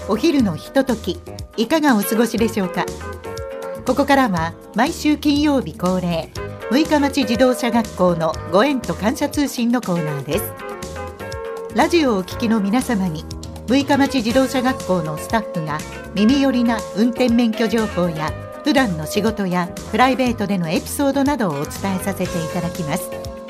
お昼のひととき、いかがお過ごしでしょうか。ここからは毎週金曜日恒例、六日町自動車学校のご縁と感謝通信のコーナーです。ラジオをお聞きの皆様に、六日町自動車学校のスタッフが耳寄りな運転免許情報や普段の仕事やプライベートでのエピソードなどをお伝えさせていただきます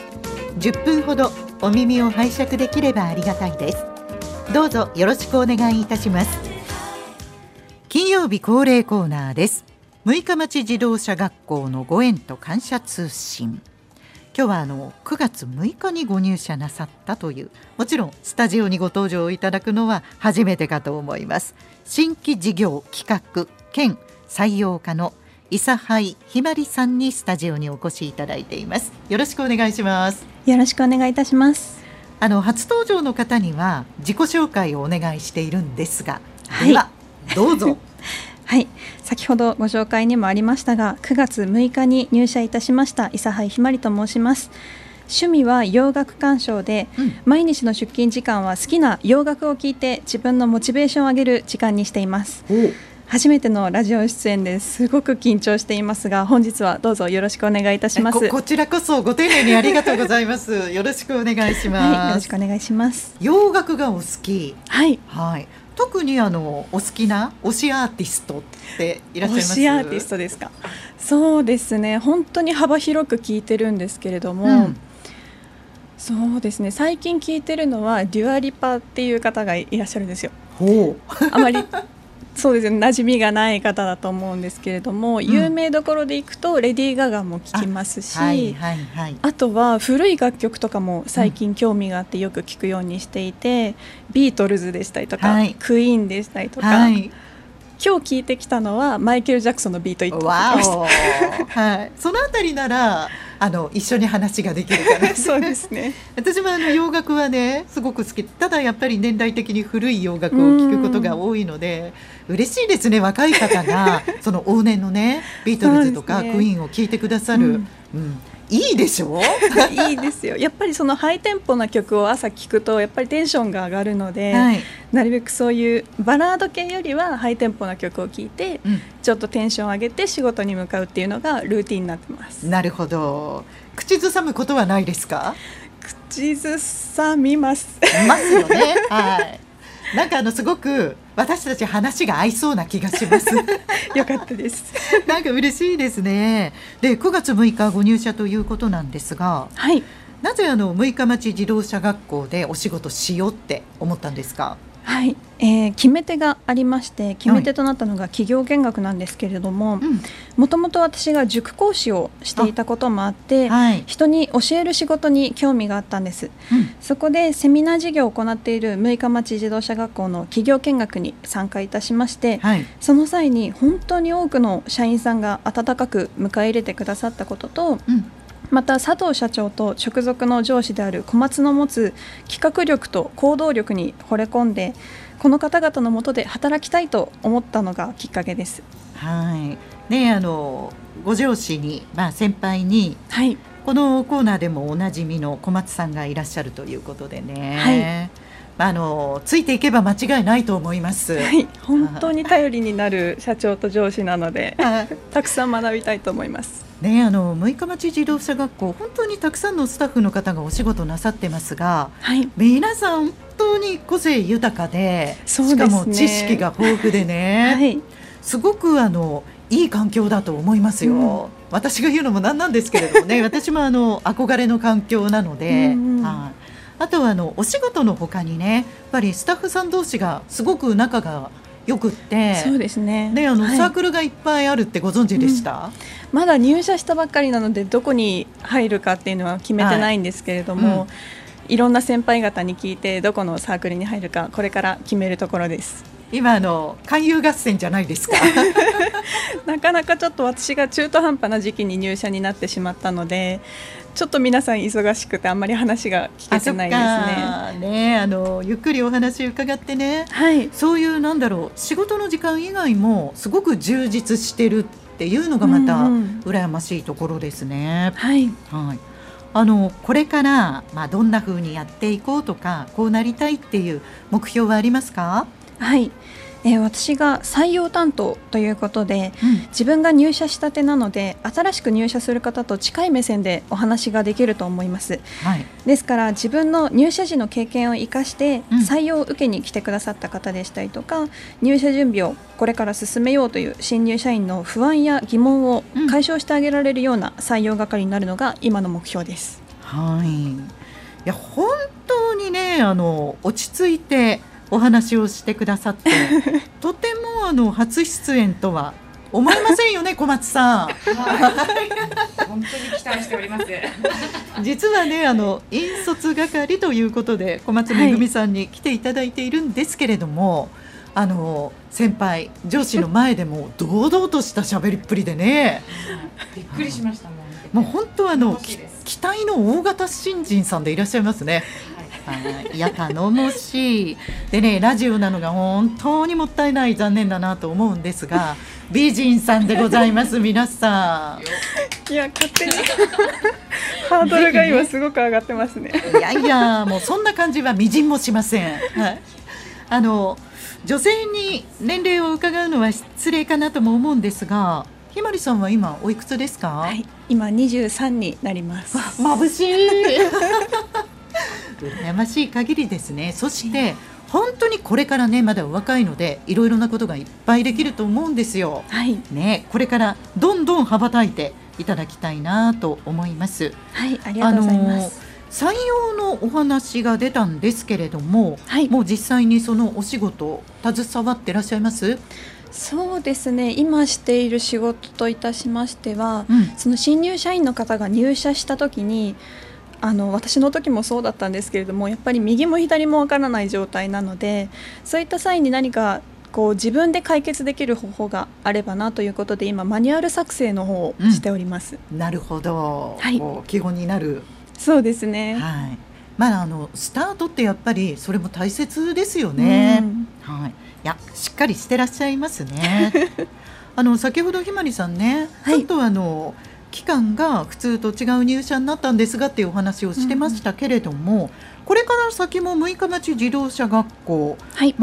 。10分ほどお耳を拝借できればありがたいです。どうぞよろしくお願いいたします。金曜日恒例コーナーです。六日町自動車学校のご縁と感謝通信。今日は9月6日にご入社なさったという、もちろんスタジオにご登場いただくのは初めてかと思います。新規事業企画兼採用課の諫灰ひまりさんにスタジオにお越しいただいています。よろしくお願いします。 よろしくお願いいたします。 初登場の方には自己紹介をお願いしているんですが、 はい、 ではどうぞ。 はい、先ほどご紹介にもありましたが、9月6日に入社いたしました諫灰ひまりと申します。趣味は洋楽鑑賞で、毎日の出勤時間は好きな洋楽を聴いて自分のモチベーションを上げる時間にしています。初めてのラジオ出演ですごく緊張していますが、本日はどうぞよろしくお願いいたします。 こちらこそご丁寧にありがとうございます。よろしくお願いします。 はい、よろしくお願いします。 洋楽がお好き。 はい、 はい、特にお好きな推しアーティストっていらっしゃいます？ 推しアーティストですか。そうですね、本当に幅広く聞いてるんですけれども、そうですね、最近聞いてるのはデュアリパっていう方がいらっしゃるんですよ。あまりそうですね、馴染みがない方だと思うんですけれども、有名どころでいくとレディー・ガガも聞きますし、あとは古い楽曲とかも最近興味があってよく聞くようにしていて、ビートルズでしたりとか、クイーンでしたりとか、今日聞いてきたのはマイケル・ジャクソンのビートイットを聞きました。 はい、そのあたりなら一緒に話ができるかな。 そうですね。 私も洋楽はねすごく好き。ただやっぱり年代的に古い洋楽を聴くことが多いので、嬉しいですね、若い方がその往年のねビートルズとか、クイーンを聴いてくださる。いいでしょいいですよ。やっぱりそのハイテンポな曲を朝聴くとやっぱりテンションが上がるので、なるべくそういうバラード系よりはハイテンポな曲を聴いて、ちょっとテンション上げて仕事に向かうっていうのがルーティンになってます。 なるほど。口ずさむことはないですか？ 口ずさみますますよね。はい。なんかすごく私たち話が合いそうな気がします。 よかったです。 なんか嬉しいですね。で、9月6日ご入社ということなんですが、 はい、 なぜ六日町自動車学校でお仕事しようって思ったんですか？ はい、決め手がありまして、決め手となったのが企業見学なんですけれども、もともと私が塾講師をしていたこともあって、人に教える仕事に興味があったんです。そこでセミナー事業を行っている六日町自動車学校の企業見学に参加いたしまして、その際に本当に多くの社員さんが温かく迎え入れてくださったことと、また佐藤社長と直属の上司である小松の持つ企画力と行動力に惚れ込んで、この方々の下で働きたいと思ったのがきっかけです。 はいね、ご上司に、先輩に、このコーナーでもおなじみの小松さんがいらっしゃるということでね、ついていけば間違いないと思います。 本当に頼りになる社長と上司なので、たくさん学びたいと思います。 ね、六日町自動車学校、本当にたくさんのスタッフの方がお仕事なさってますが、皆さん本当に個性豊かで、しかも知識が豊富でね、すごくいい環境だと思いますよ。私が言うのもなんなんですけれどもね、私も憧れの環境なので、あとはお仕事の他にね、やっぱりスタッフさん同士がすごく仲がよくって、 そうですね。 でサークルがいっぱいあるってご存知でした？ まだ入社したばっかりなのでどこに入るかっていうのは決めてないんですけれども、いろんな先輩方に聞いてどこのサークルに入るかこれから決めるところです。 今勧誘合戦じゃないですか。 なかなかちょっと私が中途半端な時期に入社になってしまったので、ちょっと皆さん忙しくてあんまり話が聞けてないですね。 ゆっくりお話伺ってね、そういう仕事の時間以外もすごく充実してるっていうのがまた羨ましいところですね。これから、どんな風にやっていこうとか、こうなりたいっていう目標はありますか？ はい、 私が採用担当ということで、自分が入社したてなので新しく入社する方と近い目線でお話ができると思います、ですから自分の入社時の経験を生かして採用を受けに来てくださった方でしたりとか、入社準備をこれから進めようという新入社員の不安や疑問を解消してあげられるような採用係になるのが今の目標です。 いや本当にね落ち着いてお話をしてくださってとても初出演とは思いませんよね小松さん。 本当に期待しております。 実はね引率係ということで小松めぐみさんに来ていただいているんですけれども、先輩上司の前でも堂々とした喋りっぷりでねびっくりしました。 もう本当期待の大型新人さんでいらっしゃいますね。いや頼もしいでね、ラジオなのが本当にもったいない、残念だなと思うんですが美人さんでございます皆さん。いや勝手にハードルが今すごく上がってますね。 いやいやもうそんな感じはみじんもしません、女性に年齢を伺うのは失礼かなとも思うんですが、ひまりさんは今おいくつですか？ 今23になります。 眩しい羨ましい限りですね。そして本当にこれからねまだ若いのでいろいろなことがいっぱいできると思うんですよ、これからどんどん羽ばたいていただきたいなと思います。 ありがとうございます。 採用のお話が出たんですけれども、もう実際にそのお仕事携わっていらっしゃいます？ そうですね、今している仕事といたしましては、その新入社員の方が入社した時に私の時もそうだったんですけれども、やっぱり右も左もわからない状態なので、そういった際に何か自分で解決できる方法があればなということで今マニュアル作成の方をしております。 なるほど、基本になる。 そうですね、 スタートってやっぱりそれも大切ですよね、いやしっかりしてらっしゃいますね先ほどひまりさんね、ちょっと期間が普通と違う入社になったんですがっていうお話をしてましたけれども、これから先も六日町自動車学校、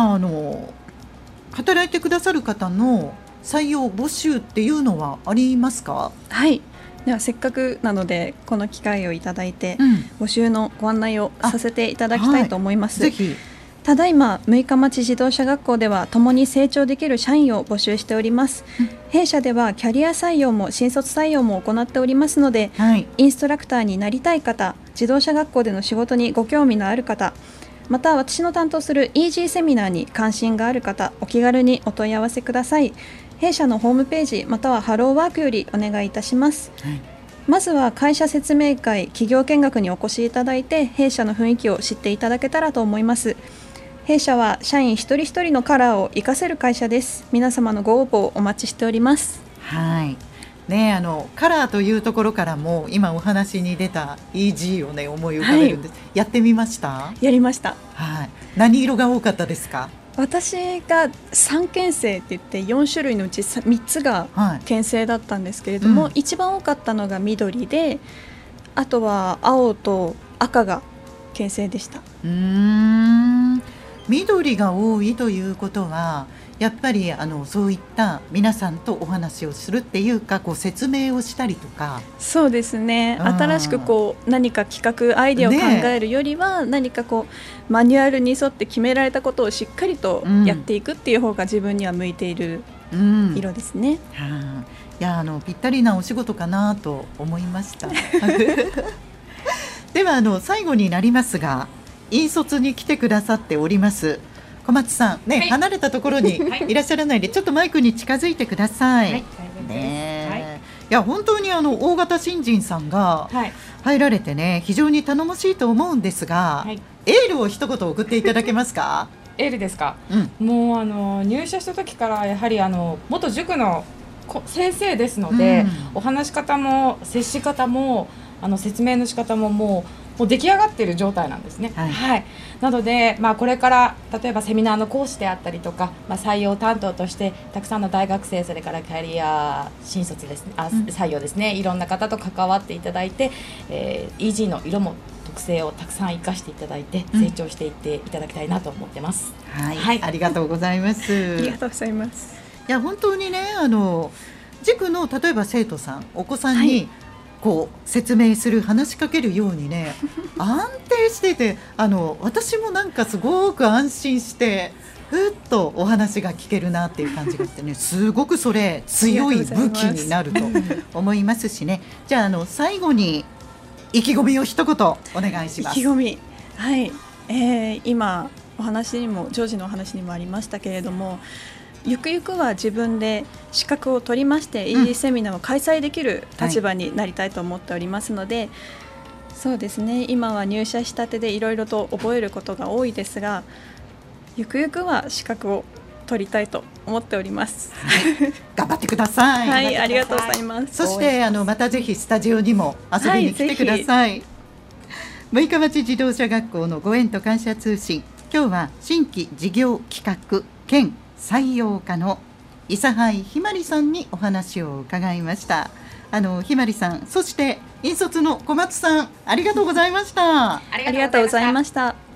働いてくださる方の採用募集っていうのはありますか？ ではせっかくなのでこの機会をいただいて、募集のご案内をさせていただきたいと思います。ぜひ。ただいま六日町自動車学校では共に成長できる社員を募集しております、弊社ではキャリア採用も新卒採用も行っておりますので、インストラクターになりたい方、自動車学校での仕事にご興味のある方、また私の担当する EG セミナーに関心がある方、お気軽にお問い合わせください。弊社のホームページまたはハローワークよりお願いいたします、まずは会社説明会、企業見学にお越しいただいて弊社の雰囲気を知っていただけたらと思います。弊社は社員一人一人のカラーを活かせる会社です。皆様のご応募をお待ちしております。 カラーというところからも今お話に出た EG をね思い浮かべるんです、やってみました？ やりました、 何色が多かったですか？ 私が3県制って言って4種類のうち3つが県制だったんですけれども、一番多かったのが緑で、あとは青と赤が県制でした。 緑が多いということはやっぱりそういった皆さんとお話をするっていうか説明をしたりとか。 そうですね、新しく何か企画アイデアを考えるよりは、何かマニュアルに沿って決められたことをしっかりとやっていくっていう方が自分には向いている色ですね、 いやぴったりなお仕事かなと思いましたでは最後になりますが、引率に来てくださっております小松さんね、離れたところにいらっしゃらないで、ちょっとマイクに近づいてください。いや本当に大型新人さんが入られてね、非常に頼もしいと思うんですが、エールを一言送っていただけますか？ エールですか？もう入社した時からやはり元塾の先生ですので、お話し方も接し方も説明の仕方ももう出来上がっている状態なんですね。なので、これから例えばセミナーの講師であったりとか、採用担当としてたくさんの大学生、それからキャリア新卒ですね、採用ですね、いろんな方と関わっていただいて、EG の色も特性をたくさん生かしていただいて、成長していっていただきたいなと思ってます。 はい、はい、ありがとうございます。 ありがとうございます。 いや本当にね、塾の例えば生徒さん、お子さんにこう説明する、話しかけるようにね安定してて、私もなんかすごく安心してふっとお話が聞けるなっていう感じがしてね、すごくそれ強い武器になると思いますしね。じゃあ、最後に意気込みを一言お願いします。 意気込み、はい、今お話にもジョージのお話にもありましたけれども、ゆくゆくは自分で資格を取りまして ED セミナーを開催できる立場になりたいと思っておりますので、はい、そうですね、今は入社したてでいろいろと覚えることが多いですが、ゆくゆくは資格を取りたいと思っております、 はい、頑張ってください。 はい、ありがとうございます。 そしてまたぜひスタジオにも遊びに来てください。六日町自動車学校のご縁と感謝通信、今日は新規事業企画兼採用課の諫早ひまりさんにお話を伺いました。ひまりさん、そして引率の小松さん、ありがとうございました。 ありがとうございました。